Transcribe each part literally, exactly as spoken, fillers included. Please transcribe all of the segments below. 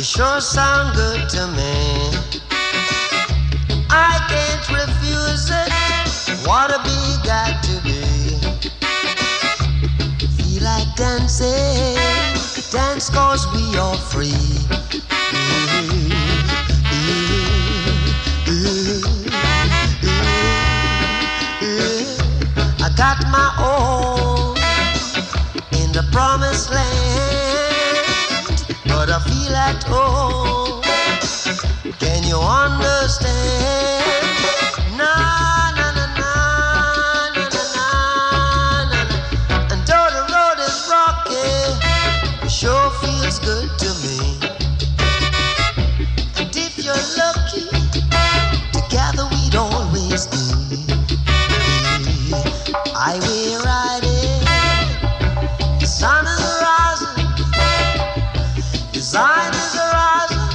You sure sound good to me. I can't refuse it. What a big got to be. Feel like dancing. Dance cause we are free. I got my own in the promised land, but I feel at home. Can you understand? Na na na na na na na na. And though the road is rocky, it sure feels good to me. And if you're lucky, together we'd always be. Highway riding, the sun is rising, the sun is rising.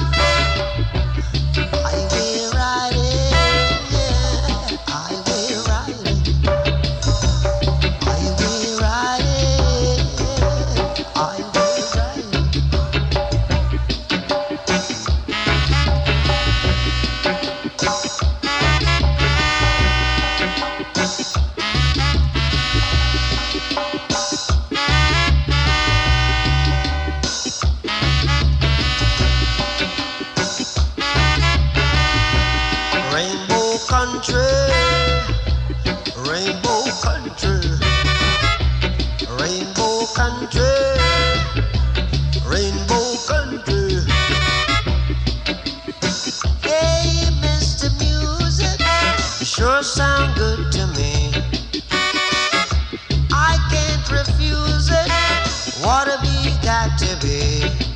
Highway riding, yeah, highway riding, highway riding, yeah, highway riding. Rainbow country, rainbow country, rainbow country, rainbow country. Hey, Mister Music, you sure sound good to me. I can't refuse it. What a bee got to be.